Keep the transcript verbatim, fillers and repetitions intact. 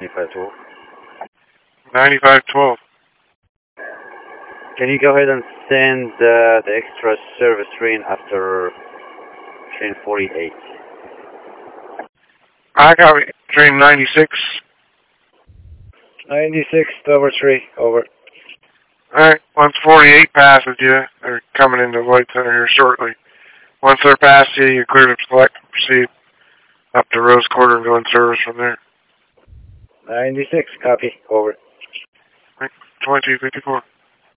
ninety-five twelve. ninety-five twelve. Can you go ahead and send uh, the extra service train after train forty-eight? I got train ninety-six. ninety-six, over three, over. Alright, once forty-eight passes you, they're coming into Lloyd Center here shortly. Once they're past you, you're clear to select and proceed up to Rose Quarter and go in service from there. ninety-six, copy, over. twenty-two fifty-four.